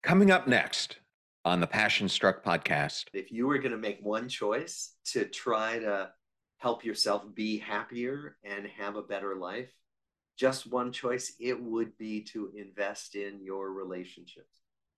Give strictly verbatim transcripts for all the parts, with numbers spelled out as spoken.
Coming up next on the Passion Struck podcast. If you were going to make one choice to try to help yourself be happier and have a better life, just one choice, it would be to invest in your relationships.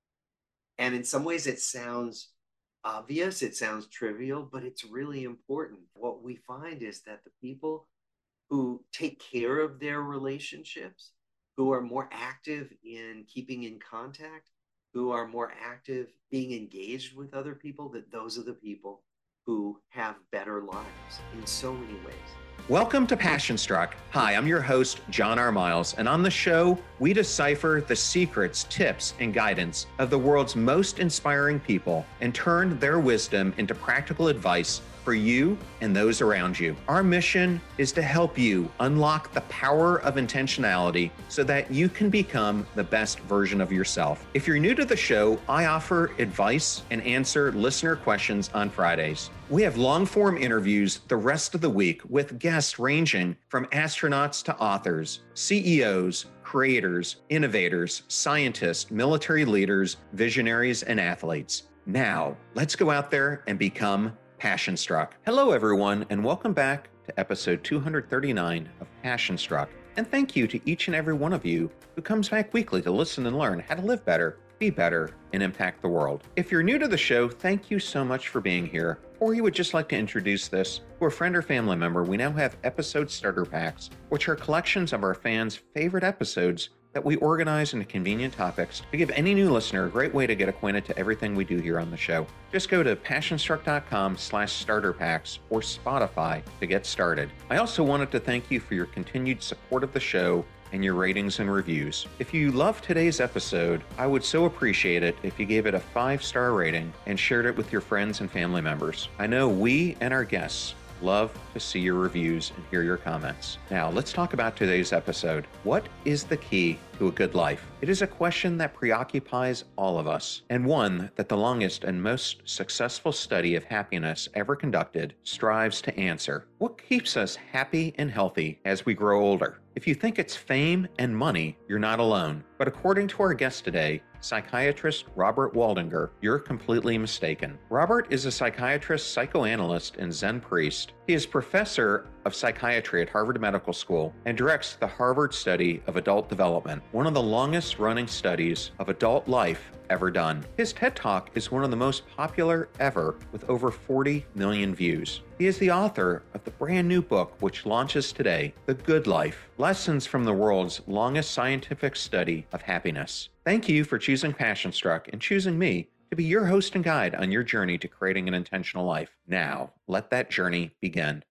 And in some ways, it sounds obvious, it sounds trivial, but it's really important. What we find is that the people who take care of their relationships, who are more active in keeping in contact, who are more active being engaged with other people, that those are the people who have better lives in so many ways. Welcome to Passion Struck. Hi, I'm your host, John R. Miles, and on the show, we decipher the secrets, tips, and guidance of the world's most inspiring people and turn their wisdom into practical advice for you and those around you. Our mission is to help you unlock the power of intentionality so that you can become the best version of yourself. If you're new to the show, I offer advice and answer listener questions on Fridays. We have long-form interviews the rest of the week with guests ranging from astronauts to authors, C E Os, creators, innovators, scientists, military leaders, visionaries, and athletes. Now, let's go out there and become Passion Struck. Hello, everyone, and welcome back to episode two hundred thirty-nine of Passion Struck. And thank you to each and every one of you who comes back weekly to listen and learn how to live better, be better, and impact the world. If you're new to the show, thank you so much for being here. Or you would just like to introduce this to a friend or family member, we now have episode starter packs, which are collections of our fans' favorite episodes that we organize into convenient topics to give any new listener a great way to get acquainted to everything we do here on the show. Just go to passionstruck.com slash starter packs or Spotify to get started. I also wanted to thank you for your continued support of the show and your ratings and reviews. If you loved today's episode, I would so appreciate it if you gave it a five-star rating and shared it with your friends and family members. I know we and our guests love to see your reviews and hear your comments. Now, let's talk about today's episode. What is the key to a good life? It is a question that preoccupies all of us, and one that the longest and most successful study of happiness ever conducted strives to answer. What keeps us happy and healthy as we grow older? If you think it's fame and money, you're not alone. But according to our guest today, psychiatrist Robert Waldinger, you're completely mistaken. Robert is a psychiatrist, psychoanalyst, and Zen priest. He is professor of psychiatry at Harvard Medical School and directs the Harvard Study of Adult Development, one of the longest running studies of adult life ever done. His TED Talk is one of the most popular ever with over forty million views. He is the author of the brand new book which launches today, The Good Life, Lessons from the World's Longest Scientific Study of Happiness. Thank you for choosing Passion Struck and choosing me to be your host and guide on your journey to creating an intentional life. Now, let that journey begin.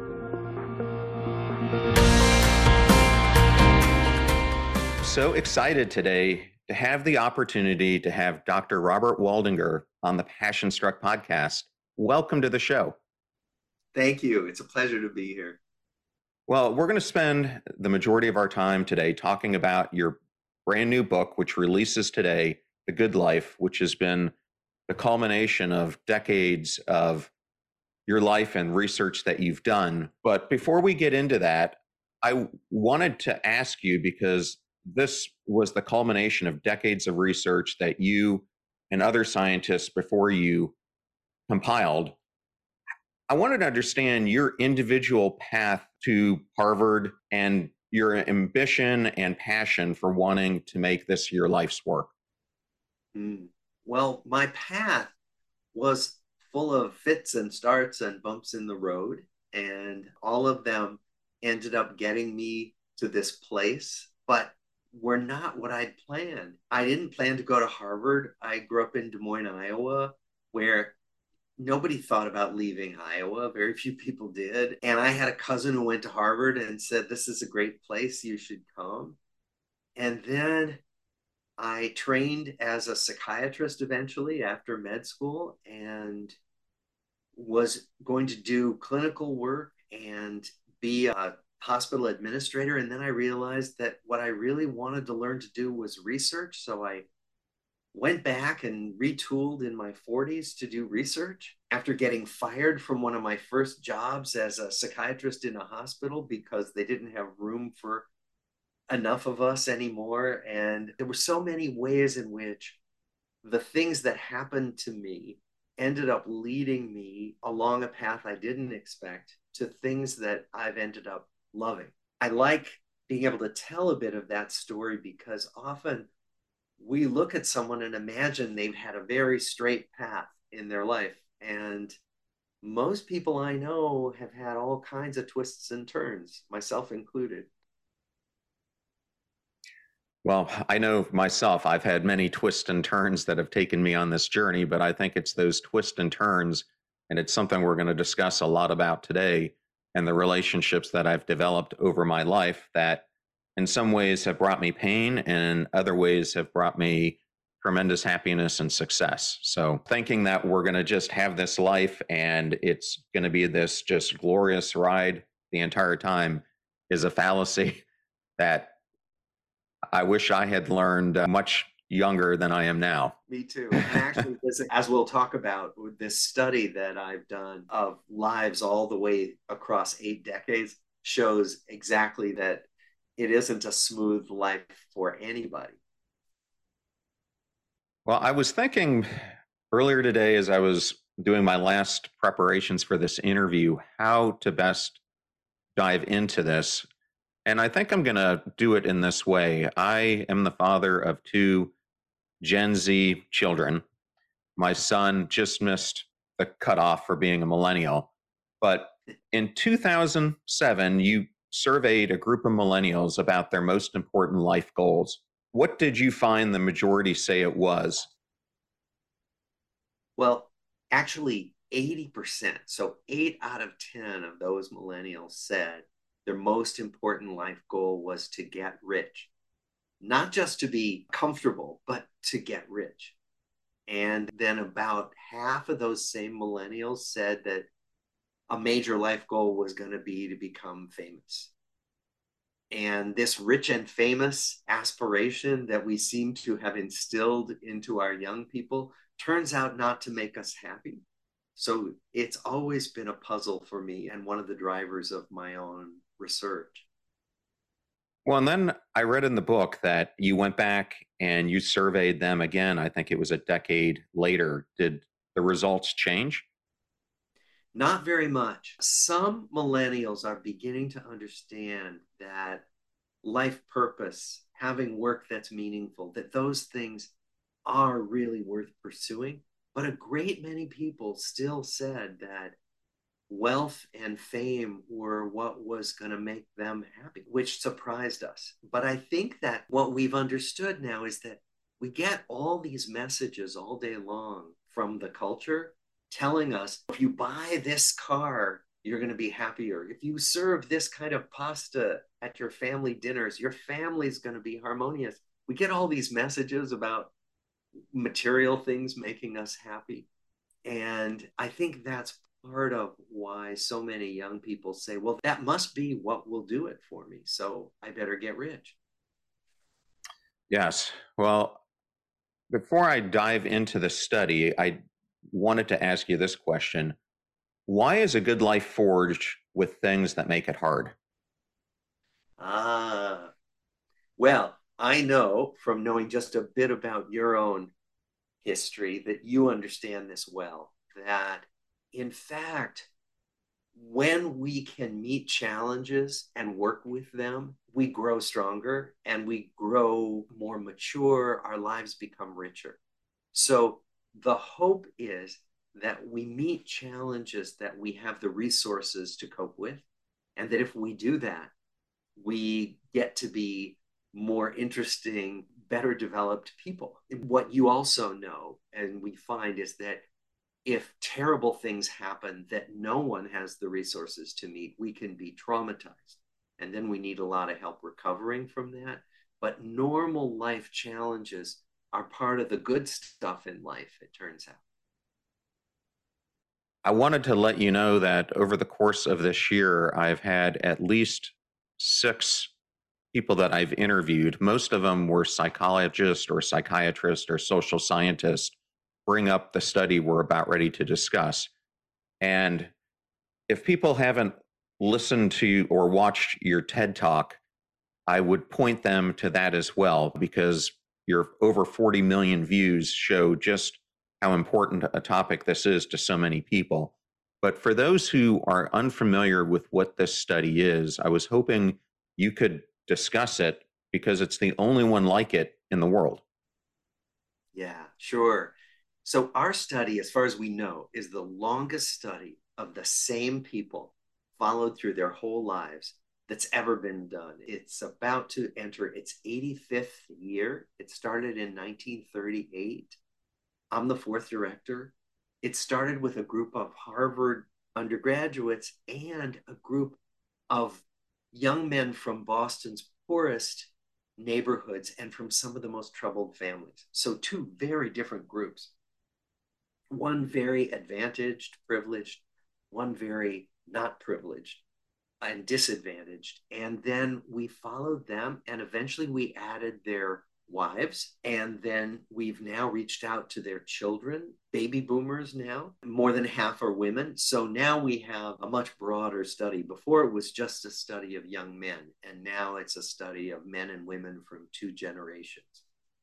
So excited today to have the opportunity to have Doctor Robert Waldinger on the Passion Struck podcast. Welcome to the show. Thank you. It's a pleasure to be here. Well, we're going to spend the majority of our time today talking about your brand new book, which releases today, The Good Life, which has been the culmination of decades of your life and research that you've done. But before we get into that, I wanted to ask you, because this was the culmination of decades of research that you and other scientists before you compiled. I wanted to understand your individual path to Harvard and your ambition and passion for wanting to make this your life's work. Mm. Well, my path was full of fits and starts and bumps in the road, and all of them ended up getting me to this place, but were not what I'd planned. I didn't plan to go to Harvard. I grew up in Des Moines, Iowa, where nobody thought about leaving Iowa. Very few people did. And I had a cousin who went to Harvard and said, "This is a great place. You should come." And then I trained as a psychiatrist eventually after med school and was going to do clinical work and be a hospital administrator. And then I realized that what I really wanted to learn to do was research. So I went back and retooled in my forties to do research after getting fired from one of my first jobs as a psychiatrist in a hospital because they didn't have room for enough of us anymore. And there were so many ways in which the things that happened to me ended up leading me along a path I didn't expect to things that I've ended up loving. I like being able to tell a bit of that story because often we look at someone and imagine they've had a very straight path in their life. And most people I know have had all kinds of twists and turns, myself included. Well, I know myself, I've had many twists and turns that have taken me on this journey, but I think it's those twists and turns, and it's something we're going to discuss a lot about today, and the relationships that I've developed over my life that in some ways have brought me pain and in other ways have brought me tremendous happiness and success. So thinking that we're going to just have this life and it's going to be this just glorious ride the entire time is a fallacy that I wish I had learned uh, much younger than I am now. Me too. And actually, this, as we'll talk about, with this study that I've done of lives all the way across eight decades shows exactly that it isn't a smooth life for anybody. Well, I was thinking earlier today as I was doing my last preparations for this interview, how to best dive into this. And I think I'm going to do it in this way. I am the father of two Gen Z children. My son just missed the cutoff for being a millennial. But in two thousand seven, you surveyed a group of millennials about their most important life goals. What did you find the majority say it was? Well, actually, eighty percent, so eight out of ten of those millennials said their most important life goal was to get rich, not just to be comfortable, but to get rich. And then about half of those same millennials said that a major life goal was going to be to become famous. And this rich and famous aspiration that we seem to have instilled into our young people turns out not to make us happy. So it's always been a puzzle for me and one of the drivers of my own research. Well, and then I read in the book that you went back and you surveyed them again. I think it was a decade later. Did the results change? Not very much. Some millennials are beginning to understand that life purpose, having work that's meaningful, that those things are really worth pursuing. But a great many people still said that wealth and fame were what was going to make them happy, which surprised us. But I think that what we've understood now is that we get all these messages all day long from the culture telling us if you buy this car, you're going to be happier. If you serve this kind of pasta at your family dinners, your family's going to be harmonious. We get all these messages about material things making us happy. And I think that's part of why so many young people say, well, that must be what will do it for me. So I better get rich. Yes. Well, before I dive into the study, I wanted to ask you this question. Why is a good life forged with things that make it hard? Ah, well, I know from knowing just a bit about your own history that you understand this well, that in fact, when we can meet challenges and work with them, we grow stronger and we grow more mature. Our lives become richer. So the hope is that we meet challenges that we have the resources to cope with. And that if we do that, we get to be more interesting, better developed people. What you also know, and we find, is that if terrible things happen that no one has the resources to meet, we can be traumatized. And then we need a lot of help recovering from that. But normal life challenges are part of the good stuff in life, it turns out. I wanted to let you know that over the course of this year, I've had at least six people that I've interviewed. Most of them were psychologists or psychiatrists or social scientists bring up the study we're about ready to discuss. And if people haven't listened to or watched your TED Talk, I would point them to that as well, because your over forty million views show just how important a topic this is to so many people. But for those who are unfamiliar with what this study is, I was hoping you could discuss it because it's the only one like it in the world. Yeah, sure. So our study, as far as we know, is the longest study of the same people followed through their whole lives that's ever been done. It's about to enter its eighty-fifth year. It started in nineteen thirty-eight. I'm the fourth director. It started with a group of Harvard undergraduates and a group of young men from Boston's poorest neighborhoods and from some of the most troubled families. So, two very different groups. One very advantaged, privileged, one very not privileged and disadvantaged. And then we followed them, and eventually we added their wives. And then we've now reached out to their children, baby boomers now. More than half are women. So now we have a much broader study. Before it was just a study of young men, and now it's a study of men and women from two generations.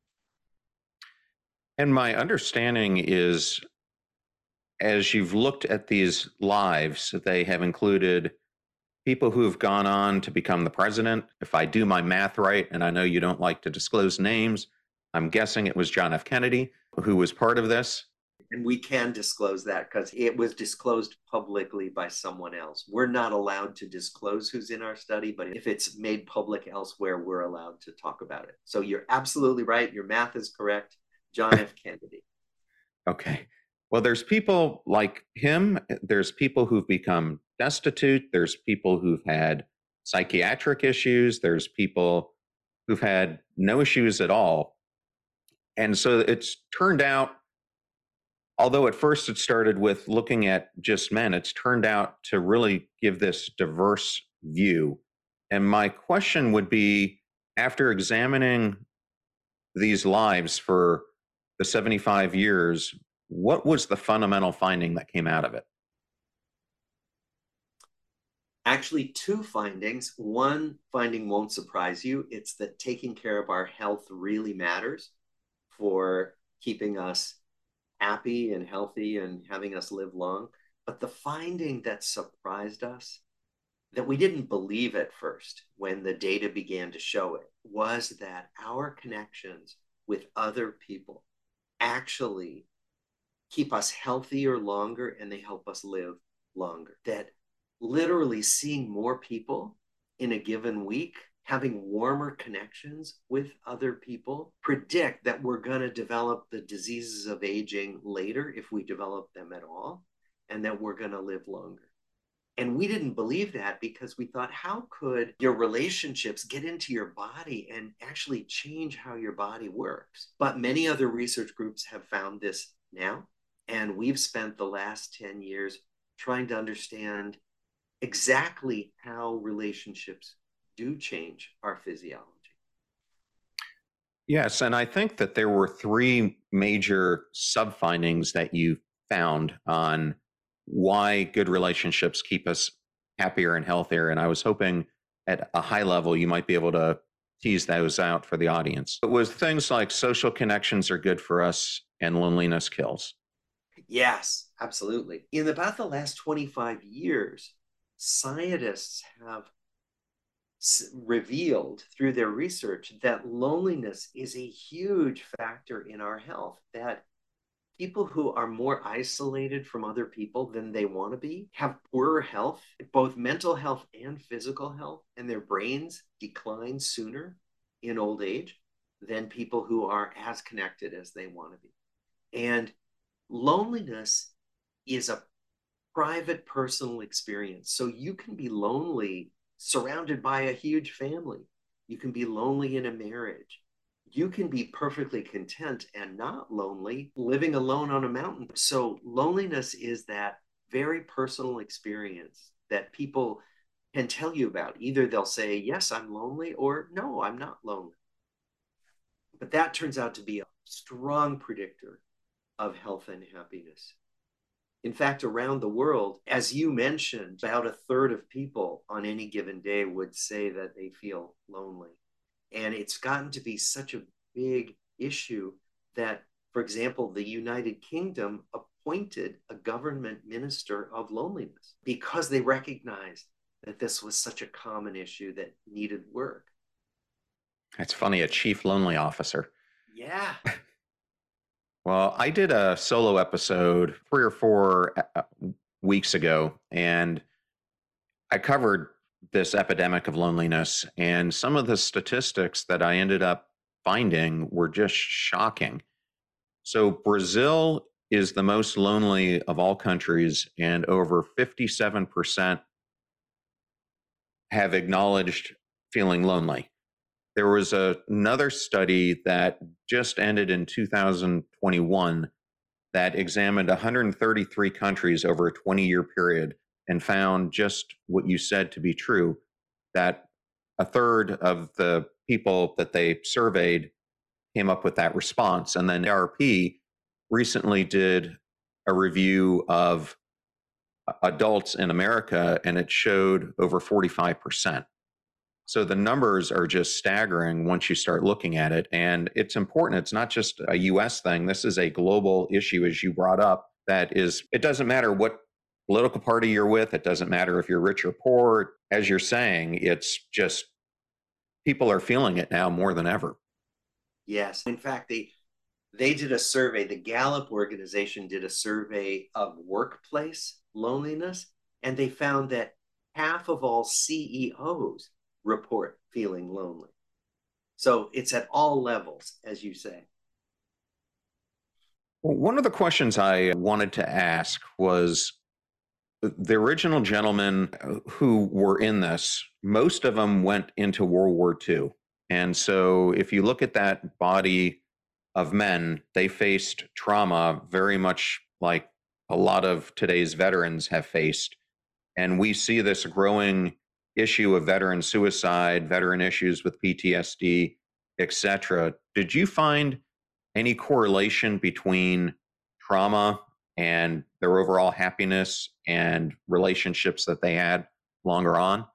And my understanding is, as you've looked at these lives, they have included people who have gone on to become the president. If I do my math right, and I know you don't like to disclose names, I'm guessing it was John F. Kennedy who was part of this. And we can disclose that because it was disclosed publicly by someone else. We're not allowed to disclose who's in our study, but if it's made public elsewhere, we're allowed to talk about it. So you're absolutely right. Your math is correct. John F. Kennedy. Okay. Well, there's people like him. There's people who've become destitute. There's people who've had psychiatric issues. There's people who've had no issues at all. And so it's turned out, although at first it started with looking at just men, it's turned out to really give this diverse view. And my question would be, after examining these lives for the seventy-five years, what was the fundamental finding that came out of it? Actually, two findings. One finding won't surprise you. It's that taking care of our health really matters for keeping us happy and healthy and having us live long. But the finding that surprised us, that we didn't believe at first when the data began to show it, was that our connections with other people actually keep us healthier longer, and they help us live longer. That literally seeing more people in a given week, having warmer connections with other people, predict that we're going to develop the diseases of aging later, if we develop them at all, and that we're going to live longer. And we didn't believe that because we thought, how could your relationships get into your body and actually change how your body works? But many other research groups have found this now. And we've spent the last ten years trying to understand exactly how relationships do change our physiology. Yes, and I think that there were three major sub-findings that you found on why good relationships keep us happier and healthier. And I was hoping at a high level you might be able to tease those out for the audience. It was things like social connections are good for us and loneliness kills. Yes, absolutely. In about the last twenty-five years, scientists have s- revealed through their research that loneliness is a huge factor in our health, that people who are more isolated from other people than they want to be have poorer health, both mental health and physical health, and their brains decline sooner in old age than people who are as connected as they want to be. And loneliness is a private personal experience. So you can be lonely surrounded by a huge family. You can be lonely in a marriage. You can be perfectly content and not lonely living alone on a mountain. So loneliness is that very personal experience that people can tell you about. Either they'll say, yes, I'm lonely, or no, I'm not lonely. But that turns out to be a strong predictor of health and happiness. In fact, around the world, as you mentioned, about a third of people on any given day would say that they feel lonely. And it's gotten to be such a big issue that, for example, the United Kingdom appointed a government minister of loneliness because they recognized that this was such a common issue that needed work. It's funny, a chief lonely officer. Yeah. Well, I did a solo episode three or four uh, weeks ago, and I covered this epidemic of loneliness, and some of the statistics that I ended up finding were just shocking. So, Brazil is the most lonely of all countries, and over fifty-seven percent have acknowledged feeling lonely. There was a, another study that just ended in two thousand twenty-one that examined one hundred thirty-three countries over a twenty year period and found just what you said to be true, that a third of the people that they surveyed came up with that response. And then A R P recently did a review of adults in America, and it showed over forty-five percent. So the numbers are just staggering once you start looking at it. And it's important. It's not just a U S thing. This is a global issue, as you brought up, that is, it doesn't matter what political party you're with. It doesn't matter if you're rich or poor. As you're saying, it's just people are feeling it now more than ever. Yes. In fact, they they did a survey. The Gallup organization did a survey of workplace loneliness, and they found that half of all C E Os report feeling lonely. So it's at all levels, as you say. Well, one of the questions I wanted to ask was the original gentlemen who were in this, most of them went into World War Two. And so if you look at that body of men, they faced trauma very much like a lot of today's veterans have faced. And we see this growing issue of veteran suicide, veteran issues with P T S D, et cetera. Did you find any correlation between trauma and their overall happiness and relationships that they had longer on?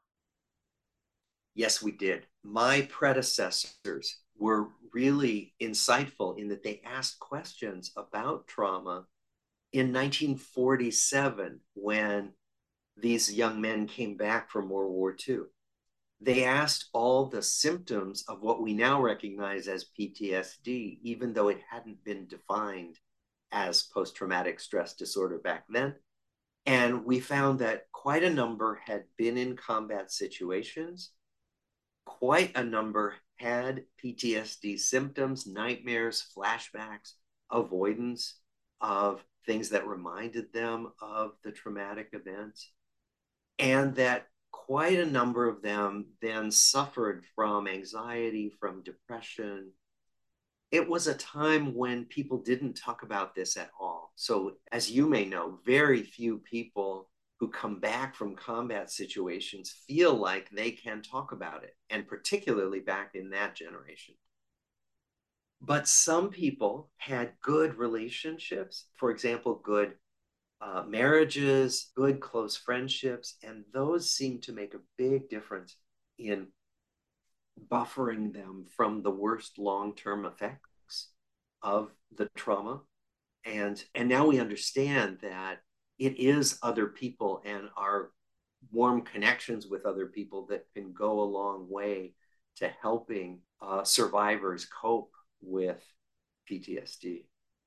Yes, we did. My predecessors were really insightful in that they asked questions about trauma in nineteen forty-seven when these young men came back from World War Two. They asked all the symptoms of what we now recognize as P T S D, even though it hadn't been defined as post-traumatic stress disorder back then. And we found that quite a number had been in combat situations. Quite a number had P T S D symptoms, nightmares, flashbacks, avoidance of things that reminded them of the traumatic events. And that quite a number of them then suffered from anxiety, from depression. It was a time when people didn't talk about this at all. So, as you may know, very few people who come back from combat situations feel like they can talk about it, and particularly back in that generation. But some people had good relationships, for example, good uh, marriages, good close friendships, and those seem to make a big difference in buffering them from the worst long-term effects of the trauma. And, and now we understand that it is other people and our warm connections with other people that can go a long way to helping uh, survivors cope with P T S D.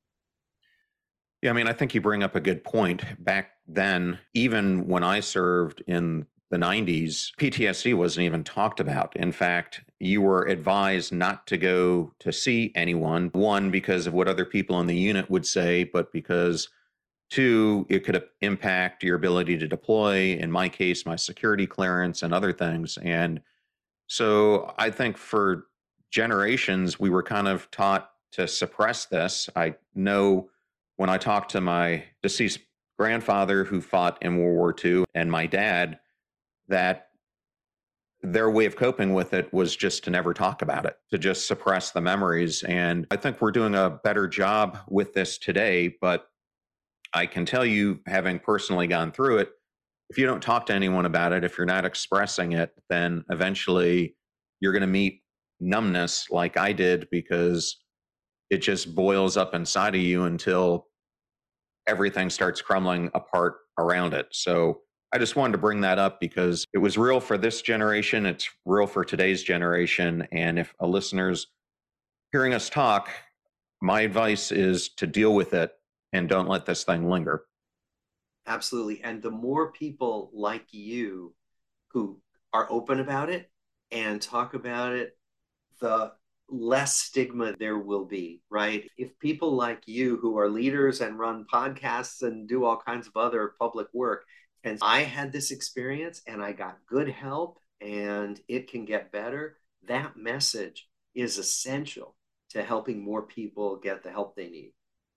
Yeah, I mean, I think you bring up a good point. Back then, even when I served in the nineties, P T S D wasn't even talked about. In fact, you were advised not to go to see anyone, one, because of what other people in the unit would say, but because two, it could impact your ability to deploy, in my case, my security clearance and other things. And so I think for generations, we were kind of taught to suppress this. I know when I talked to my deceased grandfather who fought in World War Two and my dad, that their way of coping with it was just to never talk about it, to just suppress the memories. And I think we're doing a better job with this today, but I can tell you, having personally gone through it, if you don't talk to anyone about it, if you're not expressing it, then eventually you're going to meet numbness like I did, because it just boils up inside of you until everything starts crumbling apart around it. So I just wanted to bring that up because it was real for this generation. It's real for today's generation. And if a listener's hearing us talk, my advice is to deal with it and don't let this thing linger. Absolutely. And the more people like you who are open about it and talk about it, the less stigma there will be, right? If people like you who are leaders and run podcasts and do all kinds of other public work, and I had this experience and I got good help and it can get better, that message is essential to helping more people get the help they need.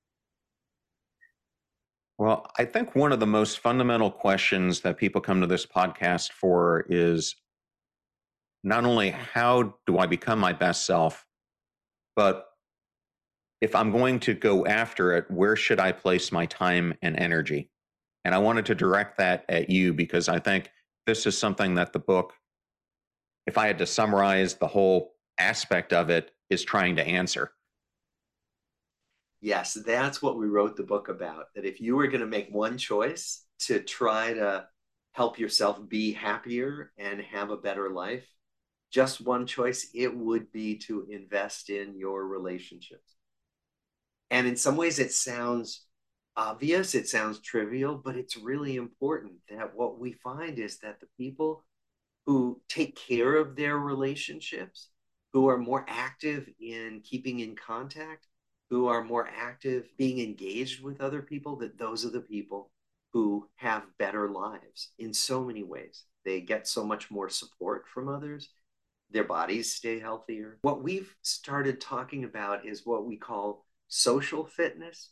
Well, I think one of the most fundamental questions that people come to this podcast for is not only how do I become my best self, but if I'm going to go after it, where should I place my time and energy? And I wanted to direct that at you because I think this is something that the book, if I had to summarize the whole aspect of it, is trying to answer. Yes, that's what we wrote the book about. That if you were going to make one choice to try to help yourself be happier and have a better life, just one choice, it would be to invest in your relationships. And in some ways, it sounds obvious, it sounds trivial, but it's really important that what we find is that the people who take care of their relationships, who are more active in keeping in contact, who are more active being engaged with other people, that those are the people who have better lives in so many ways. They get so much more support from others. Their bodies stay healthier. What we've started talking about is what we call social fitness,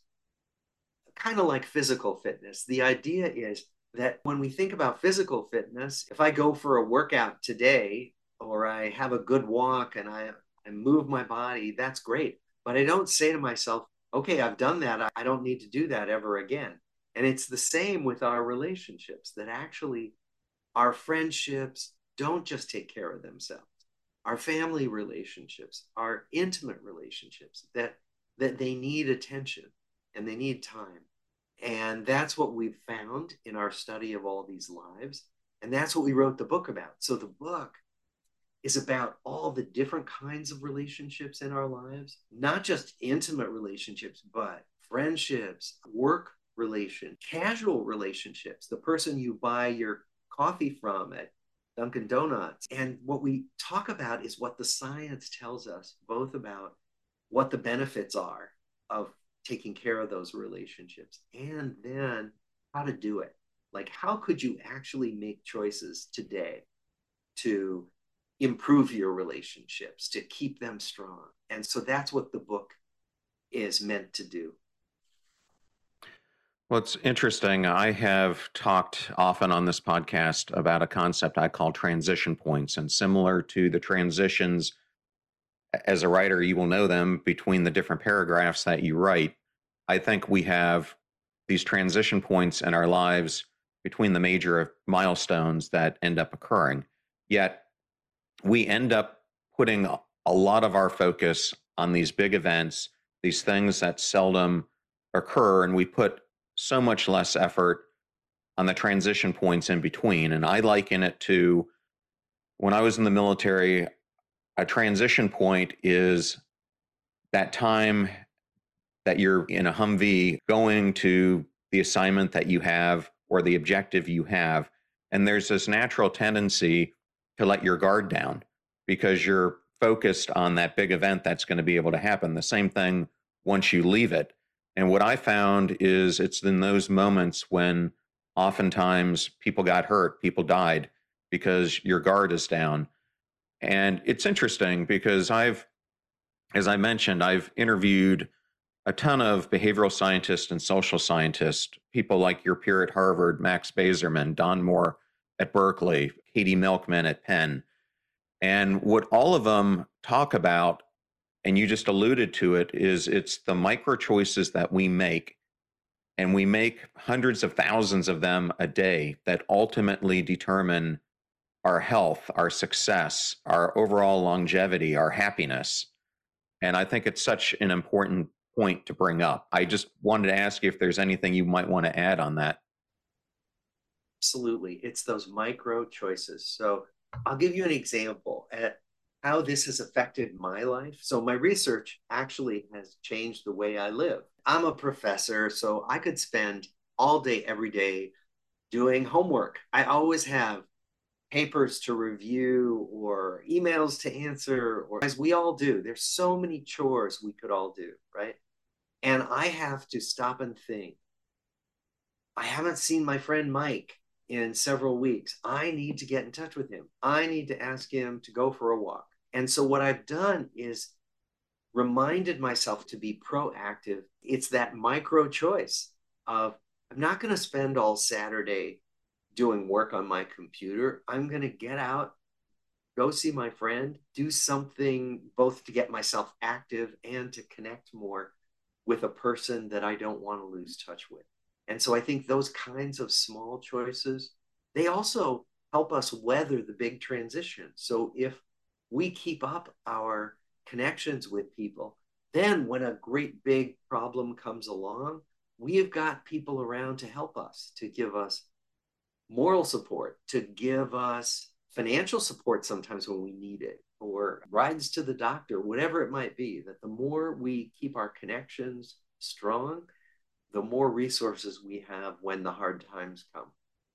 kind of like physical fitness. The idea is that when we think about physical fitness, if I go for a workout today, or I have a good walk and I, I move my body, that's great. But I don't say to myself, okay, I've done that. I don't need to do that ever again. And it's the same with our relationships, that actually our friendships don't just take care of themselves. Our family relationships, our intimate relationships, that, that they need attention and they need time. And that's what we've found in our study of all these lives. And that's what we wrote the book about. So the book is about all the different kinds of relationships in our lives, not just intimate relationships, but friendships, work relation, casual relationships, the person you buy your coffee from at Dunkin' Donuts. And what we talk about is what the science tells us, both about what the benefits are of taking care of those relationships, and then how to do it. Like, how could you actually make choices today to improve your relationships, to keep them strong? And so that's what the book is meant to do. Well, it's interesting. I have talked often on this podcast about a concept I call transition points, and similar to the transitions, as a writer, you will know them between the different paragraphs that you write. I think we have these transition points in our lives between the major milestones that end up occurring. Yet we end up putting a lot of our focus on these big events, these things that seldom occur, and we put so much less effort on the transition points in between. And I liken it to when I was in the military, a transition point is that time that you're in a Humvee going to the assignment that you have or the objective you have. And there's this natural tendency to let your guard down because you're focused on that big event that's going to be able to happen. The same thing once you leave it. And what I found is it's in those moments when oftentimes people got hurt, people died because your guard is down. And it's interesting because I've, as I mentioned, I've interviewed a ton of behavioral scientists and social scientists, people like your peer at Harvard, Max Bazerman, Don Moore at Berkeley, Katie Milkman at Penn. And what all of them talk about, and you just alluded to it, is it's the micro choices that we make. And we make hundreds of thousands of them a day that ultimately determine our health, our success, our overall longevity, our happiness. And I think it's such an important point to bring up. I just wanted to ask you if there's anything you might want to add on that. Absolutely. It's those micro choices. So I'll give you an example at how this has affected my life. So my research actually has changed the way I live. I'm a professor, so I could spend all day, every day doing homework. I always have papers to review or emails to answer, or as we all do. There's so many chores we could all do, right? And I have to stop and think. I haven't seen my friend Mike in several weeks. I need to get in touch with him. I need to ask him to go for a walk. And so what I've done is reminded myself to be proactive. It's that micro choice of I'm not going to spend all Saturday doing work on my computer. I'm going to get out, go see my friend, do something both to get myself active and to connect more with a person that I don't want to lose touch with. And so I think those kinds of small choices, they also help us weather the big transition. So if we keep up our connections with people, then when a great big problem comes along, we have got people around to help us, to give us moral support, to give us financial support sometimes when we need it, or rides to the doctor, whatever it might be. That the more we keep our connections strong, the more resources we have when the hard times come.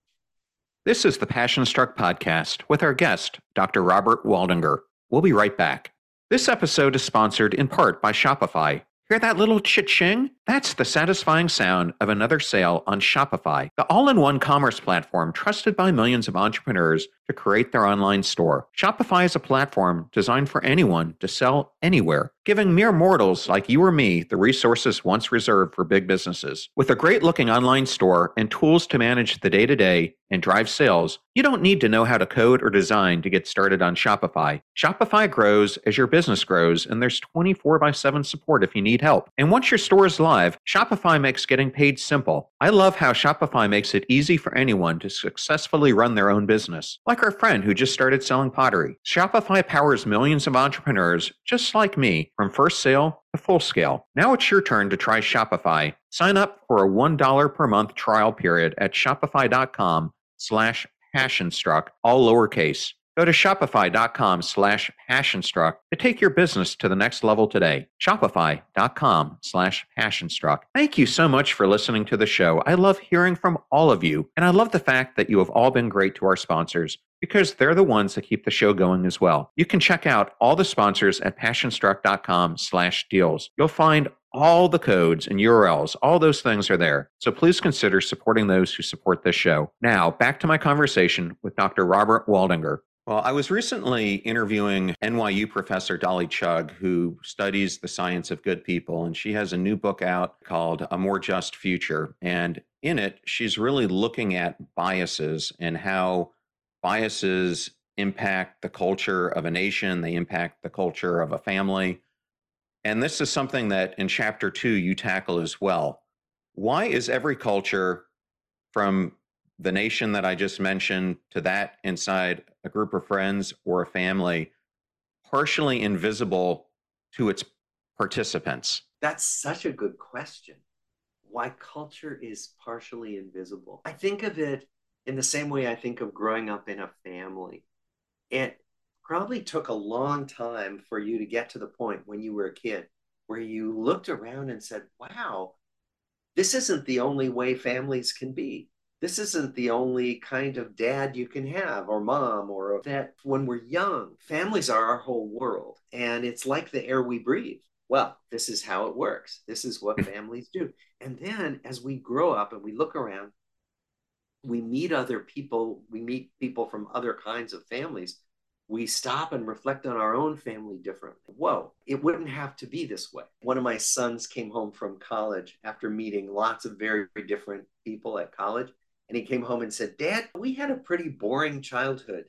This is the Passion Struck Podcast with our guest, Doctor Robert Waldinger. We'll be right back. This episode is sponsored in part by Shopify. Hear that little cha-ching? That's the satisfying sound of another sale on Shopify, the all-in-one commerce platform trusted by millions of entrepreneurs to create their online store. Shopify is a platform designed for anyone to sell anywhere, giving mere mortals like you or me the resources once reserved for big businesses. With a great-looking online store and tools to manage the day-to-day and drive sales, you don't need to know how to code or design to get started on Shopify. Shopify grows as your business grows, and there's twenty-four by seven support if you need help. And once your store is live, Shopify makes getting paid simple. I love how Shopify makes it easy for anyone to successfully run their own business. Like our friend who just started selling pottery. Shopify powers millions of entrepreneurs just like me from first sale to full scale. Now it's your turn to try Shopify. Sign up for a one dollar per month trial period at shopify.com slash passionstruck, all lowercase. Go to shopify.com slash passionstruck to take your business to the next level today. Shopify.com slash passionstruck. Thank you so much for listening to the show. I love hearing from all of you, and I love the fact that you have all been great to our sponsors, because they're the ones that keep the show going as well. You can check out all the sponsors at passionstruck.com slash deals. You'll find all the codes and U R Ls, all those things are there. So please consider supporting those who support this show. Now, back to my conversation with Doctor Robert Waldinger. Well, I was recently interviewing N Y U professor Dolly Chugh, who studies the science of good people, and she has a new book out called A More Just Future. And in it, she's really looking at biases and how biases impact the culture of a nation, they impact the culture of a family. And this is something that in chapter two you tackle as well. Why is every culture, from the nation that I just mentioned to that inside a group of friends or a family, partially invisible to its participants? That's such a good question. Why culture is partially invisible. I think of it in the same way I think of growing up in a family. It probably took a long time for you to get to the point when you were a kid where you looked around and said, wow, this isn't the only way families can be. This isn't the only kind of dad you can have, or mom, or that. When we're young, families are our whole world, and it's like the air we breathe. Well, this is how it works. This is what families do. And then as we grow up and we look around, we meet other people, we meet people from other kinds of families, we stop and reflect on our own family differently. Whoa, it wouldn't have to be this way. One of my sons came home from college after meeting lots of very, very different people at college. And he came home and said, Dad, we had a pretty boring childhood.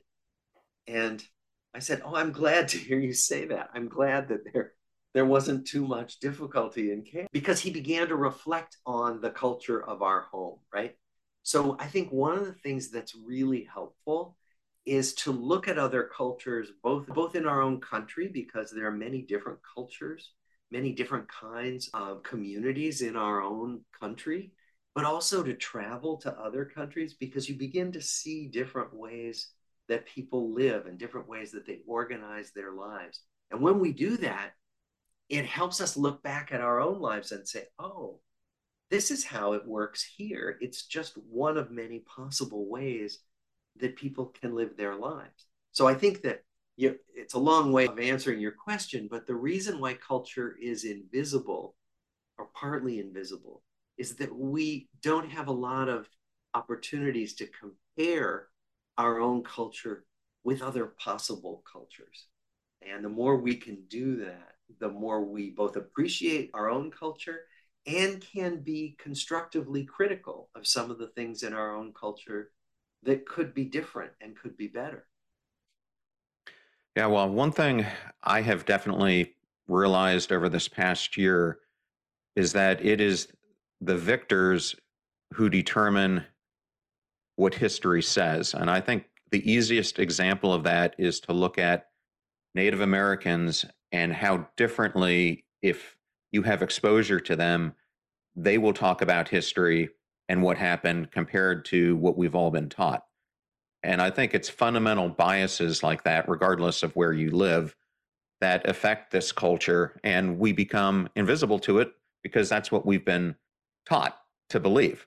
And I said, oh, I'm glad to hear you say that. I'm glad that there, there wasn't too much difficulty in camp. Because he began to reflect on the culture of our home, right? So I think one of the things that's really helpful is to look at other cultures, both both in our own country, because there are many different cultures, many different kinds of communities in our own country, but also to travel to other countries because you begin to see different ways that people live and different ways that they organize their lives. And when we do that, it helps us look back at our own lives and say, oh, this is how it works here. It's just one of many possible ways that people can live their lives. So I think that you, it's a long way of answering your question, but the reason why culture is invisible or partly invisible is that we don't have a lot of opportunities to compare our own culture with other possible cultures. And the more we can do that, the more we both appreciate our own culture and can be constructively critical of some of the things in our own culture that could be different and could be better. Yeah, well, one thing I have definitely realized over this past year is that it is the victors who determine what history says. And I think the easiest example of that is to look at Native Americans and how differently, if you have exposure to them, they will talk about history and what happened compared to what we've all been taught. And I think it's fundamental biases like that, regardless of where you live, that affect this culture, and we become invisible to it because that's what we've been taught to believe.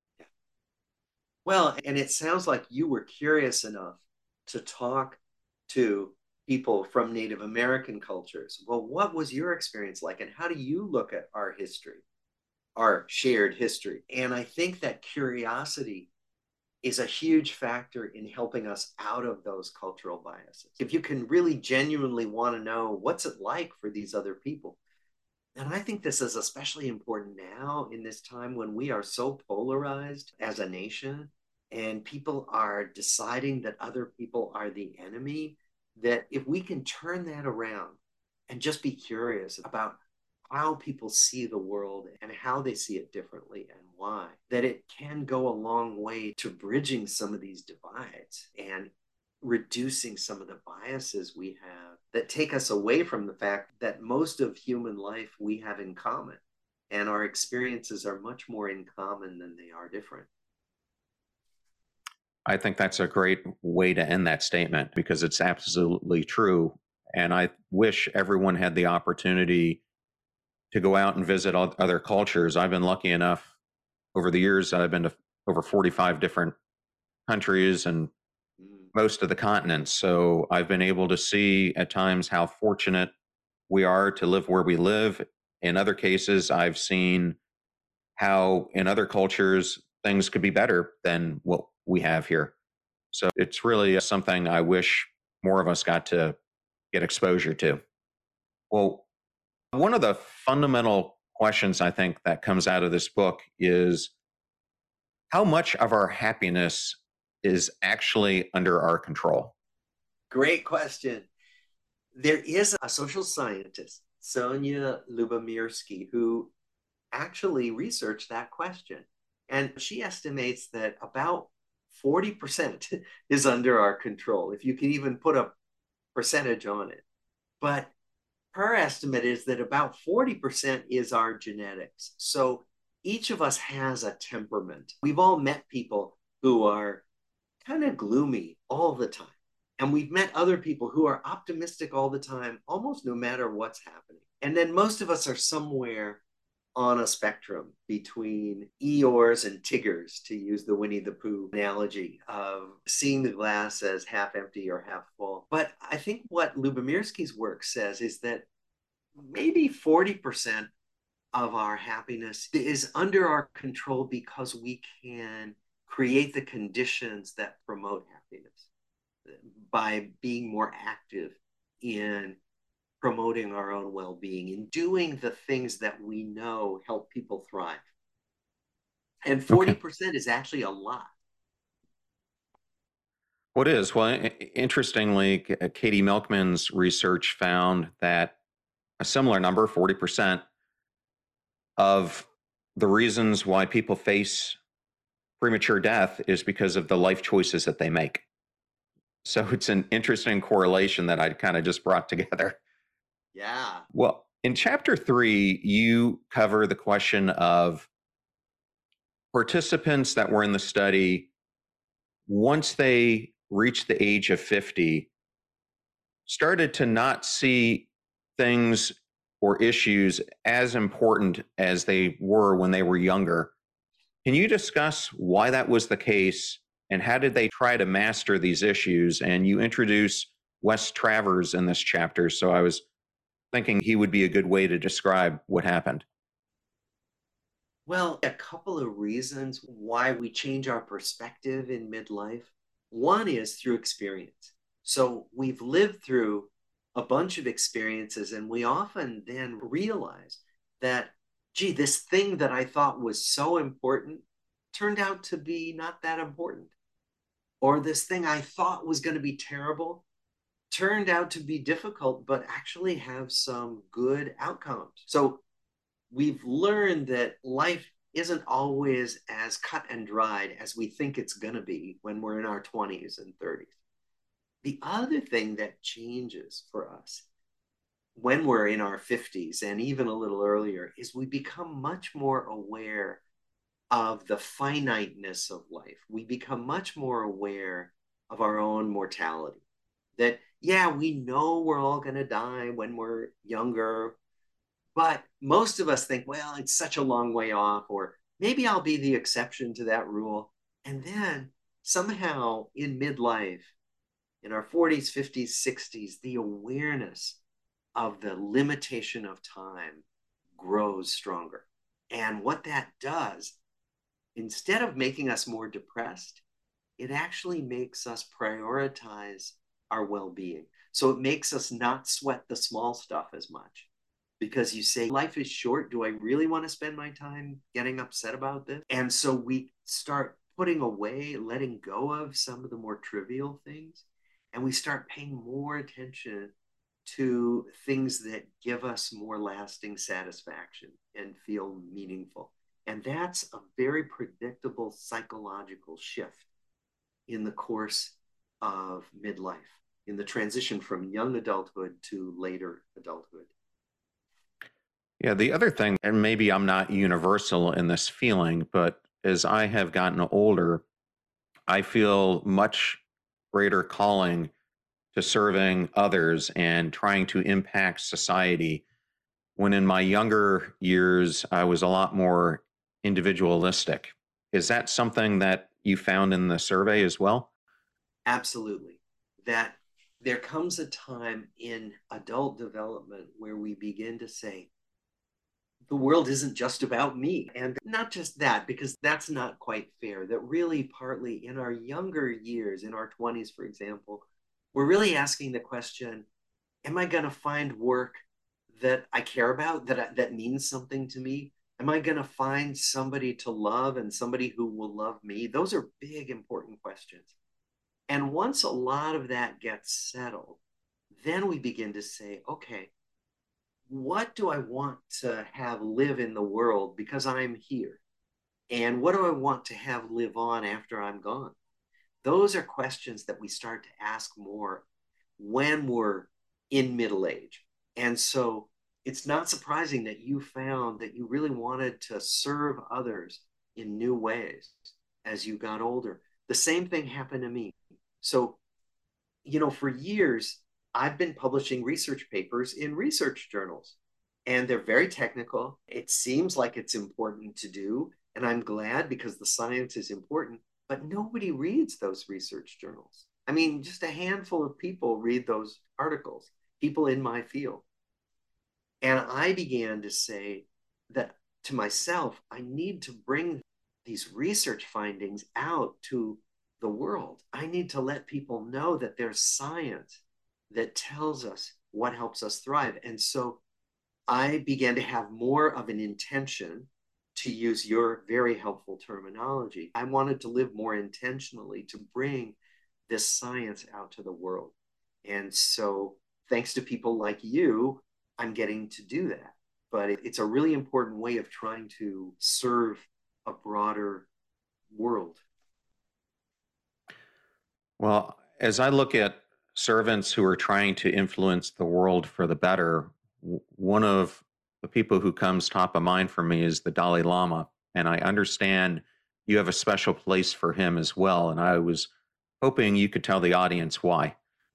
Well, and it sounds like you were curious enough to talk to people from Native American cultures. Well, what was your experience like, and how do you look at our history, our shared history? And I think that curiosity is a huge factor in helping us out of those cultural biases. If you can really genuinely want to know what's it like for these other people. And I think this is especially important now in this time when we are so polarized as a nation and people are deciding that other people are the enemy, that if we can turn that around and just be curious about how people see the world and how they see it differently and why, that it can go a long way to bridging some of these divides and reducing some of the biases we have that take us away from the fact that most of human life we have in common and our experiences are much more in common than they are different. I think that's a great way to end that statement because it's absolutely true. And I wish everyone had the opportunity to go out and visit other cultures. I've been lucky enough over the years that I've been to over forty-five different countries and Mm. most of the continents. So I've been able to see at times how fortunate we are to live where we live. In other cases, I've seen how in other cultures things could be better than what we have here. So it's really something I wish more of us got to get exposure to. Well, one of the fundamental questions I think that comes out of this book is how much of our happiness is actually under our control? Great question. There is a social scientist, Sonia Lubomirsky, who actually researched that question. And she estimates that about forty percent is under our control, if you can even put a percentage on it. But her estimate is that about forty percent is our genetics. So each of us has a temperament. We've all met people who are kind of gloomy all the time. And we've met other people who are optimistic all the time, almost no matter what's happening. And then most of us are somewhere on a spectrum between Eeyores and Tiggers, to use the Winnie the Pooh analogy of seeing the glass as half empty or half full. But I think what Lubomirsky's work says is that maybe forty percent of our happiness is under our control because we can create the conditions that promote happiness by being more active in promoting our own well-being, in doing the things that we know help people thrive. And Okay. forty percent is actually a lot. What is? Well, interestingly, Katie Milkman's research found that a similar number, forty percent, of the reasons why people face premature death is because of the life choices that they make. So it's an interesting correlation that I kind of just brought together. Yeah. Well, in chapter three, you cover the question of participants that were in the study once they reached the age of fifty started to not see things or issues as important as they were when they were younger. Can you discuss why that was the case and how did they try to master these issues? And you introduce Wes Travers in this chapter, so I was thinking he would be a good way to describe what happened. Well, a couple of reasons why we change our perspective in midlife. One is through experience. So we've lived through a bunch of experiences, and we often then realize that, gee, this thing that I thought was so important turned out to be not that important. Or this thing I thought was going to be terrible turned out to be difficult, but actually have some good outcomes. So we've learned that life isn't always as cut and dried as we think it's going to be when we're in our twenties and thirties. The other thing that changes for us when we're in our fifties and even a little earlier is we become much more aware of the finiteness of life. We become much more aware of our own mortality. That, yeah, we know we're all going to die when we're younger, but most of us think, well, it's such a long way off, or maybe I'll be the exception to that rule. And then somehow in midlife, in our forties, fifties, sixties, the awareness of the limitation of time grows stronger. And what that does, instead of making us more depressed, it actually makes us prioritize our well being. So it makes us not sweat the small stuff as much because you say, life is short. Do I really want to spend my time getting upset about this? And so we start putting away, letting go of some of the more trivial things, and we start paying more attention to things that give us more lasting satisfaction and feel meaningful. And that's a very predictable psychological shift in the course of midlife, in the transition from young adulthood to later adulthood. Yeah, the other thing, and maybe I'm not universal in this feeling, but as I have gotten older, I feel much greater calling to serving others and trying to impact society. When in my younger years, I was a lot more individualistic. Is that something that you found in the survey as well? Absolutely. That there comes a time in adult development where we begin to say, the world isn't just about me. And not just that, because that's not quite fair. That really, partly in our younger years, in our twenties, for example, we're really asking the question, am I going to find work that I care about, that, I, that means something to me? Am I going to find somebody to love and somebody who will love me? Those are big, important questions. And once a lot of that gets settled, then we begin to say, okay, what do I want to have live in the world because I'm here? And what do I want to have live on after I'm gone? Those are questions that we start to ask more when we're in middle age. And so it's not surprising that you found that you really wanted to serve others in new ways as you got older. The same thing happened to me. So, you know, for years, I've been publishing research papers in research journals, and they're very technical. It seems like it's important to do, and I'm glad because the science is important, but nobody reads those research journals. I mean, just a handful of people read those articles, people in my field. And I began to say that to myself, I need to bring these research findings out to the world. I need to let people know that there's science that tells us what helps us thrive. And so I began to have more of an intention, to use your very helpful terminology. I wanted to live more intentionally to bring this science out to the world. And so, thanks to people like you, I'm getting to do that. But it, it's a really important way of trying to serve a broader world. Well, As I look at servants who are trying to influence the world for the better, w- one of the people who comes top of mind for me is the Dalai Lama. And I understand you have a special place for him as well. And I was hoping you could tell the audience why.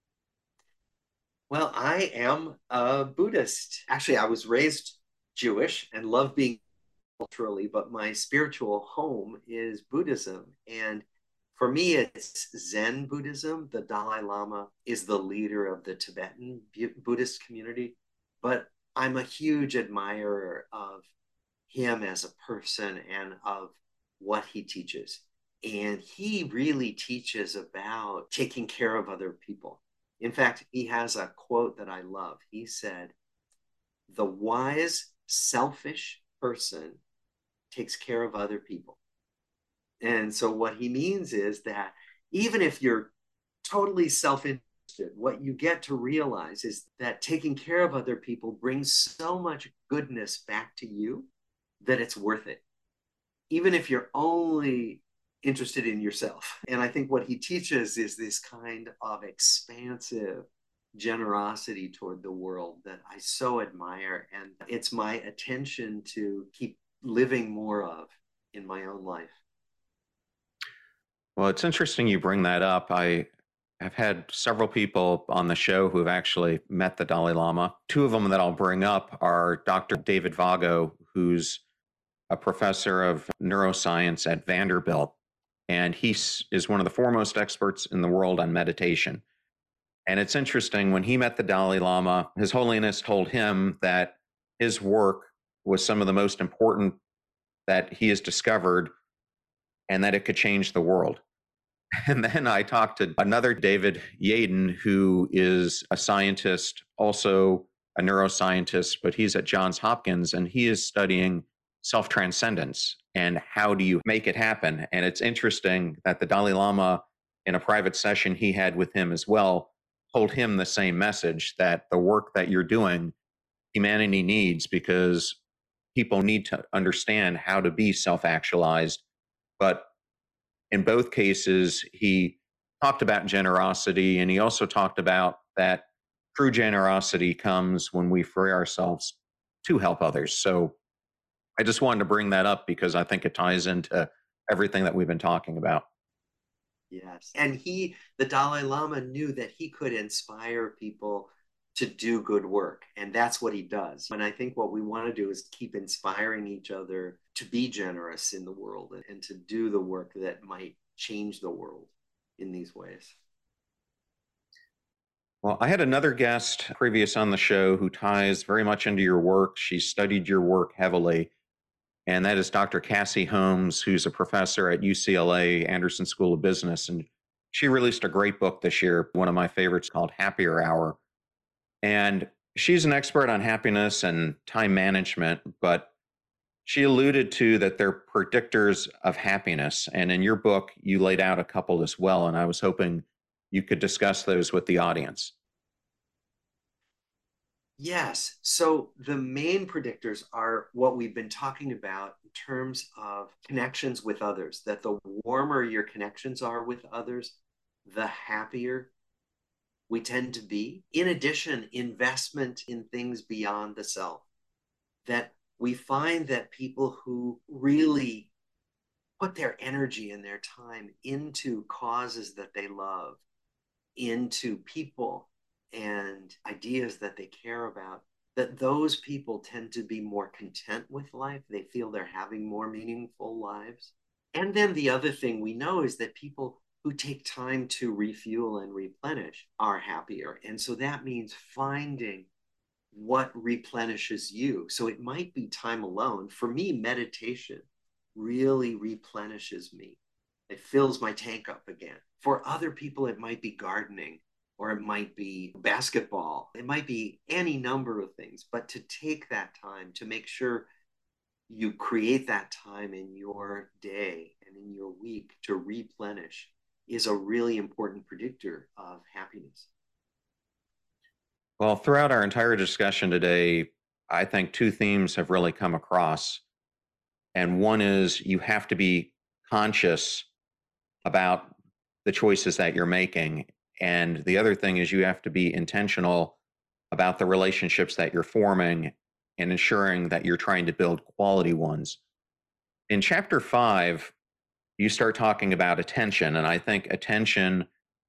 Well, I am a Buddhist. Actually, I was raised Jewish and love being culturally, but my spiritual home is Buddhism. And for me, it's Zen Buddhism. The Dalai Lama is the leader of the Tibetan Buddhist community, but I'm a huge admirer of him as a person and of what he teaches. And he really teaches about taking care of other people. In fact, he has a quote that I love. He said, "The wise, selfish person takes care of other people." And so, what he means is that even if you're totally self interested, what you get to realize is that taking care of other people brings so much goodness back to you that it's worth it, even if you're only interested in yourself. And I think what he teaches is this kind of expansive generosity toward the world that I so admire. And it's my attention to keep living more of in my own life. Well, it's interesting you bring that up. I have had several people on the show who have actually met the Dalai Lama. Two of them that I'll bring up are Doctor David Vago, who's a professor of neuroscience at Vanderbilt, and he is one of the foremost experts in the world on meditation. And it's interesting, when he met the Dalai Lama, His Holiness told him that his work was some of the most important that he has discovered and that it could change the world. And then I talked to another David Yaden, who is a scientist, also a neuroscientist, but he's at Johns Hopkins, and he is studying self-transcendence and how do you make it happen. And it's interesting that the Dalai Lama, in a private session he had with him as well, told him the same message, that the work that you're doing, humanity needs, because people need to understand how to be self-actualized. But in both cases, he talked about generosity, and he also talked about that true generosity comes when we free ourselves to help others. So I just wanted to bring that up because I think it ties into everything that we've been talking about. Yes. And he, the Dalai Lama, knew that he could inspire people to do good work. And that's what he does. And I think what we want to do is keep inspiring each other to be generous in the world and to do the work that might change the world in these ways. Well, I had another guest previous on the show who ties very much into your work. She studied your work heavily, and that is Doctor Cassie Holmes, who's a professor at U C L A Anderson School of Business. And she released a great book this year, one of my favorites, called Happier Hour. And she's an expert on happiness and time management, but she alluded to that they're predictors of happiness. And in your book, you laid out a couple as well. And I was hoping you could discuss those with the audience. Yes. So the main predictors are what we've been talking about in terms of connections with others, that the warmer your connections are with others, the happier we tend to be. In addition, investment in things beyond the self, that we find that people who really put their energy and their time into causes that they love, into people and ideas that they care about, that those people tend to be more content with life. They feel they're having more meaningful lives. And then the other thing we know is that people who take time to refuel and replenish are happier. And so that means finding what replenishes you. So it might be time alone. For me, meditation really replenishes me. It fills my tank up again. For other people, it might be gardening, or it might be basketball. It might be any number of things. But to take that time to make sure you create that time in your day and in your week to replenish is a really important predictor of happiness. Well, throughout our entire discussion today, I think two themes have really come across. And one is you have to be conscious about the choices that you're making. And the other thing is you have to be intentional about the relationships that you're forming and ensuring that you're trying to build quality ones. In chapter five, you start talking about attention. And I think attention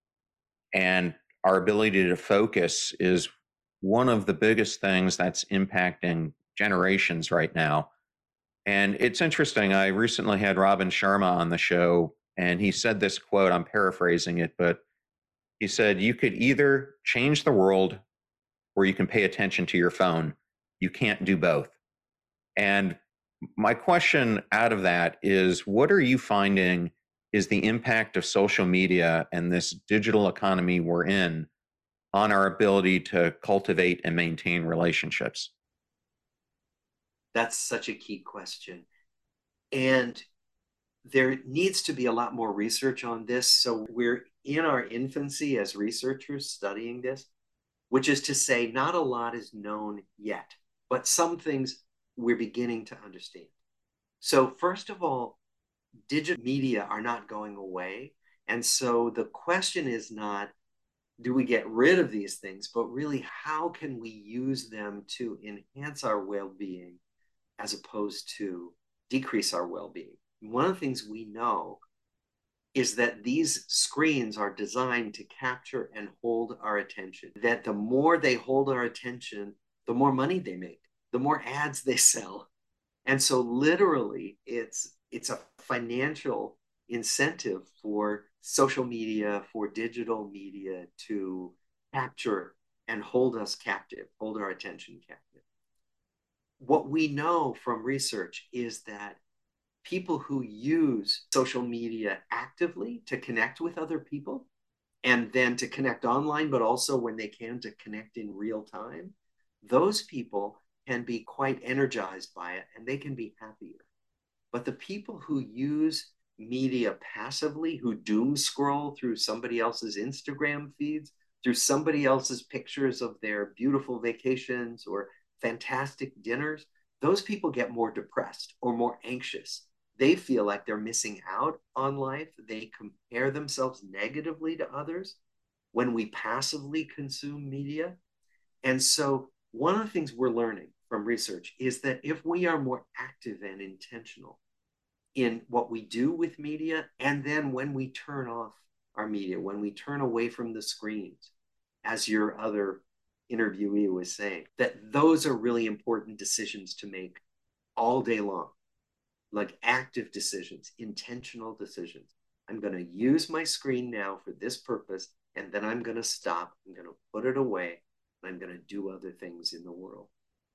and our ability to focus is one of the biggest things that's impacting generations right now. And it's interesting. I recently had Robin Sharma on the show, and he said this quote. I'm paraphrasing it, but he said, "You could either change the world or you can pay attention to your phone. You can't do both." And my question out of that is, what are you finding is the impact of social media and this digital economy we're in on our ability to cultivate and maintain relationships? That's such a key question. And there needs to be a lot more research on this. So we're in our infancy as researchers studying this, which is to say, not a lot is known yet, but some things we're beginning to understand. So, first of all, digital media are not going away. And so the question is not, do we get rid of these things, but really, how can we use them to enhance our well being as opposed to decrease our well being? One of the things we know is that these screens are designed to capture and hold our attention, that the more they hold our attention, the more money they make, the more ads they sell. And so literally it's it's a financial incentive for social media, for digital media to capture and hold us captive, hold our attention captive. What we know from research is that people who use social media actively to connect with other people and then to connect online, but also when they can to connect in real time, those people can be quite energized by it and they can be happier. But the people who use media passively, who doom scroll through somebody else's Instagram feeds, through somebody else's pictures of their beautiful vacations or fantastic dinners, those people get more depressed or more anxious. They feel like they're missing out on life. They compare themselves negatively to others when we passively consume media. And so one of the things we're learning from research is that if we are more active and intentional in what we do with media, and then when we turn off our media, when we turn away from the screens, as your other interviewee was saying, that those are really important decisions to make all day long, like active decisions, intentional decisions. I'm going to use my screen now for this purpose, and then I'm going to stop. I'm going to put it away, and I'm going to do other things in the world.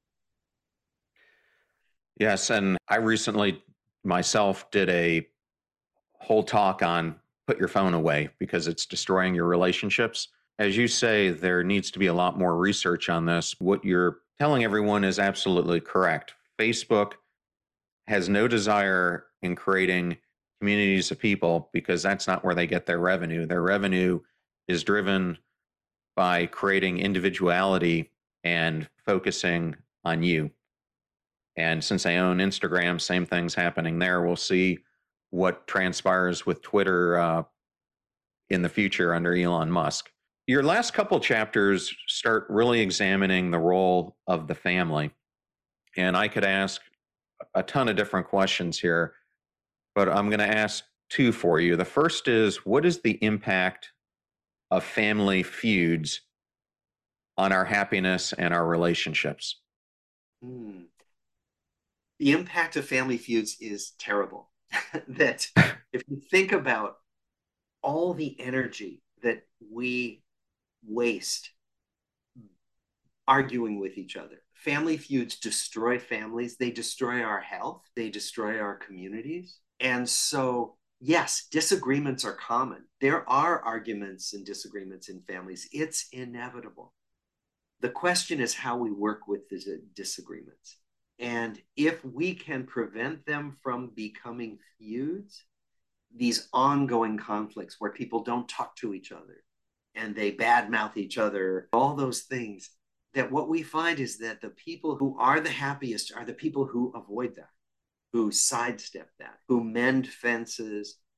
Yes. And I recently myself did a whole talk on put your phone away because it's destroying your relationships. As you say, there needs to be a lot more research on this. What you're telling everyone is absolutely correct. Facebook has no desire in creating communities of people because that's not where they get their revenue. Their revenue is driven by creating individuality and focusing on you. And since I own Instagram, same thing's happening there. We'll see what transpires with Twitter uh, in the future under Elon Musk. Your last couple chapters start really examining the role of the family. And I could ask a ton of different questions here, but I'm going to ask two for you. The first is, what is the impact of family feuds on our happiness and our relationships? Hmm. The impact of family feuds is terrible. That if you think about all the energy that we waste arguing with each other, family feuds destroy families, they destroy our health, they destroy our communities. And so, yes, disagreements are common. There are arguments and disagreements in families. It's inevitable. The question is how we work with the disagreements. And if we can prevent them from becoming feuds, these ongoing conflicts where people don't talk to each other and they badmouth each other, all those things, that what we find is that the people who are the happiest are the people who avoid that, who sidestep that, who mend fences,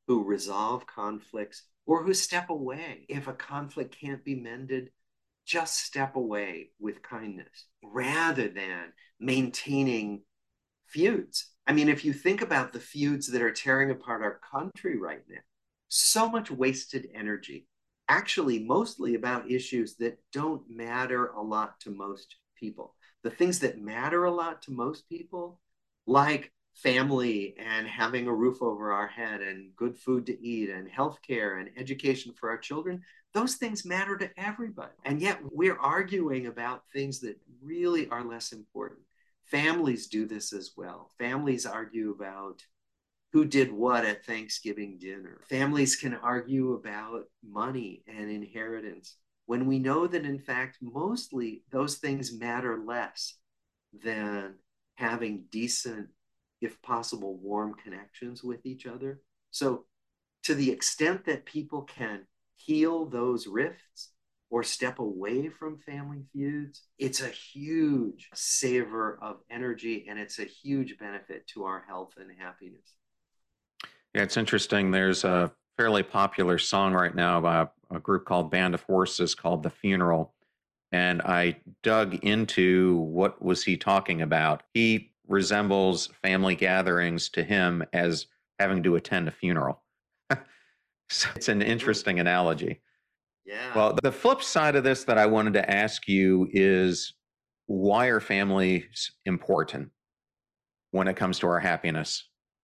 who resolve conflicts or who step away. If a conflict can't be mended, just step away with kindness rather than maintaining feuds. I mean, if you think about the feuds that are tearing apart our country right now, so much wasted energy, actually, mostly about issues that don't matter a lot to most people. The things that matter a lot to most people, like family and having a roof over our head and good food to eat and healthcare and education for our children, those things matter to everybody. And yet we're arguing about things that really are less important. Families do this as well. Families argue about who did what at Thanksgiving dinner. Families can argue about money and inheritance when we know that, in fact, mostly those things matter less than having decent, if possible, warm connections with each other. So to the extent that people can heal those rifts or step away from family feuds, it's a huge saver of energy, and it's a huge benefit to our health and happiness. Yeah, it's interesting. There's a fairly popular song right now by a, a group called Band of Horses called The Funeral. And I dug into what was he talking about. He resembles family gatherings to him as having to attend a funeral. So it's an interesting analogy. Yeah. Well, the flip side of this that I wanted to ask you is, why are families important when it comes to our happiness?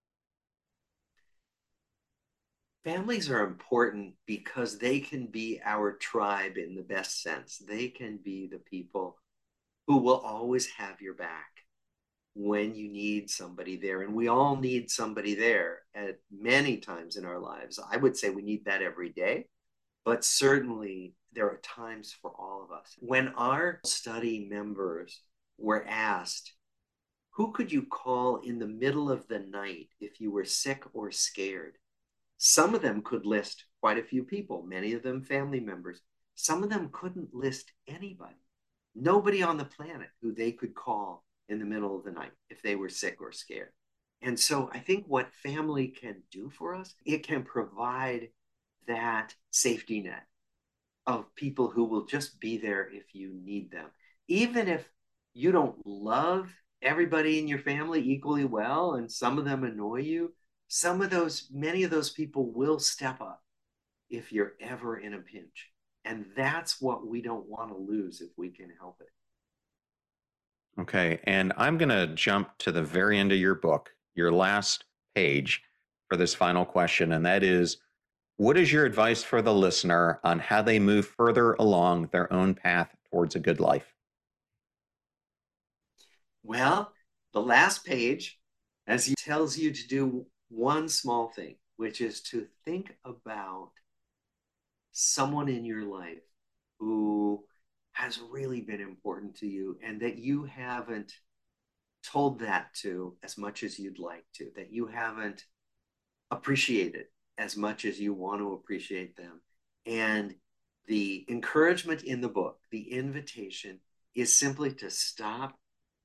Families are important because they can be our tribe in the best sense. They can be the people who will always have your back when you need somebody there. And we all need somebody there at many times in our lives. I would say we need that every day, but certainly there are times for all of us. When our study members were asked, who could you call in the middle of the night if you were sick or scared? Some of them could list quite a few people, many of them family members. Some of them couldn't list anybody, nobody on the planet who they could call in the middle of the night if they were sick or scared. And so I think what family can do for us, it can provide that safety net of people who will just be there if you need them. Even if you don't love everybody in your family equally well, and some of them annoy you, some of those, many of those people will step up if you're ever in a pinch. And that's what we don't want to lose if we can help it. Okay. And I'm going to jump to the very end of your book, your last page, for this final question. And that is, what is your advice for the listener on how they move further along their own path towards a good life? Well, the last page, as he tells you to do one small thing, which is to think about someone in your life who has really been important to you and that you haven't told that to as much as you'd like to, that you haven't appreciated as much as you want to appreciate them. And the encouragement in the book, the invitation, is simply to stop,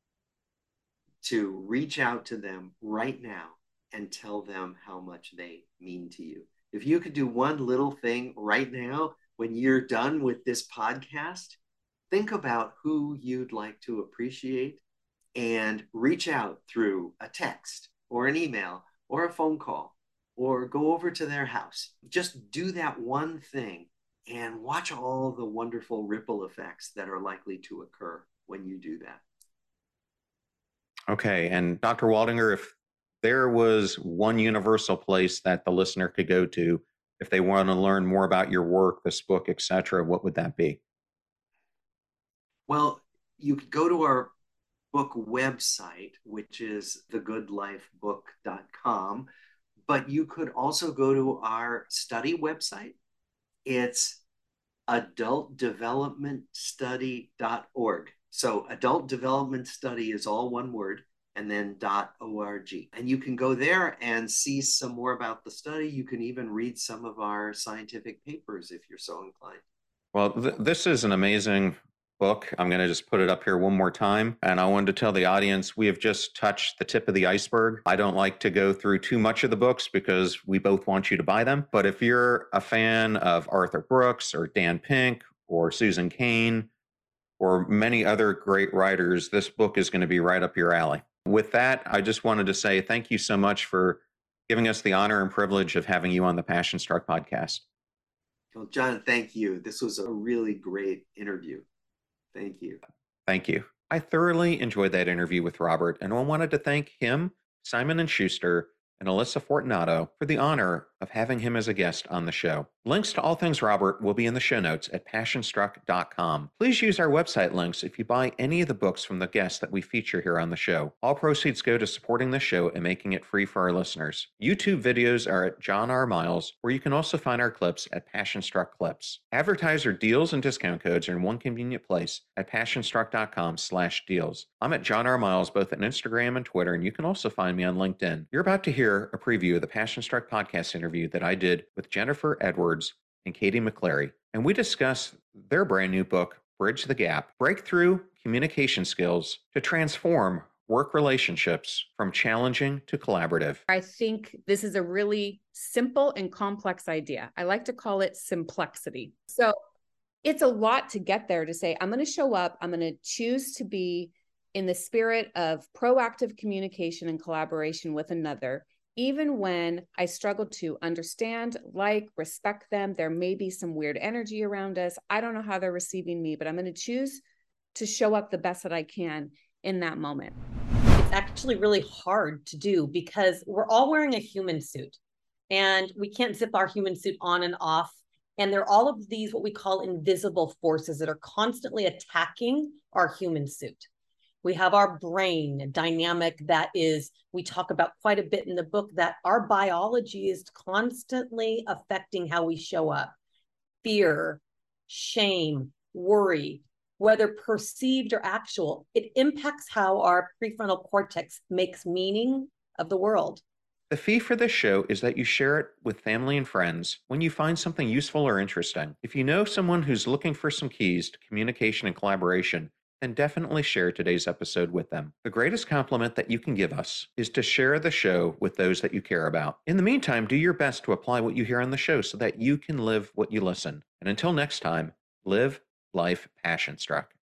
to reach out to them right now and tell them how much they mean to you. If you could do one little thing right now, when you're done with this podcast, think about who you'd like to appreciate and reach out through a text or an email or a phone call or go over to their house. Just do that one thing and watch all the wonderful ripple effects that are likely to occur when you do that. Okay. And Doctor Waldinger, if there was one universal place that the listener could go to if they want to learn more about your work, this book, et cetera, what would that be? Well, you could go to our book website, which is the good life book dot com, but you could also go to our study website. It's adult development study dot org. So adult development study is all one word, and then .org. And you can go there and see some more about the study. You can even read some of our scientific papers if you're so inclined. Well, th- this is an amazing book. I'm going to just put it up here one more time. And I wanted to tell the audience we have just touched the tip of the iceberg. I don't like to go through too much of the books because we both want you to buy them. But if you're a fan of Arthur Brooks or Dan Pink or Susan Cain or many other great writers, this book is going to be right up your alley. With that, I just wanted to say thank you so much for giving us the honor and privilege of having you on the Passion Struck podcast. Well, John, thank you. This was a really great interview. Thank you. Thank you. I thoroughly enjoyed that interview with Robert, and I wanted to thank him, Simon and Schuster, and Alyssa Fortunato for the honor of having him as a guest on the show. Links to all things Robert will be in the show notes at passion struck dot com. Please use our website links if you buy any of the books from the guests that we feature here on the show. All proceeds go to supporting the show and making it free for our listeners. YouTube videos are at John R. Miles, where you can also find our clips at Passion Struck Clips. Advertiser deals and discount codes are in one convenient place at passion struck dot com slash deals. I'm at John R. Miles both on Instagram and Twitter, and you can also find me on LinkedIn. You're about to hear a preview of the Passion Struck podcast interview that I did with Jennifer Edwards and Katie McClary, and we discuss their brand new book, Bridge the Gap, Breakthrough Communication Skills to Transform Work Relationships from Challenging to Collaborative. I think this is a really simple and complex idea. I like to call it simplexity. So it's a lot to get there to say, I'm going to show up, I'm going to choose to be in the spirit of proactive communication and collaboration with another, even when I struggle to understand, like, respect them. There may be some weird energy around us. I don't know how they're receiving me, but I'm going to choose to show up the best that I can in that moment. It's actually really hard to do because we're all wearing a human suit and we can't zip our human suit on and off. And there are all of these, what we call invisible forces that are constantly attacking our human suit. We have our brain dynamic that is, we talk about quite a bit in the book, that our biology is constantly affecting how we show up. Fear, shame, worry, whether perceived or actual, it impacts how our prefrontal cortex makes meaning of the world. The fee for this show is that you share it with family and friends when you find something useful or interesting. If you know someone who's looking for some keys to communication and collaboration, then definitely share today's episode with them. The greatest compliment that you can give us is to share the show with those that you care about. In the meantime, do your best to apply what you hear on the show so that you can live what you listen. And until next time, live life passion struck.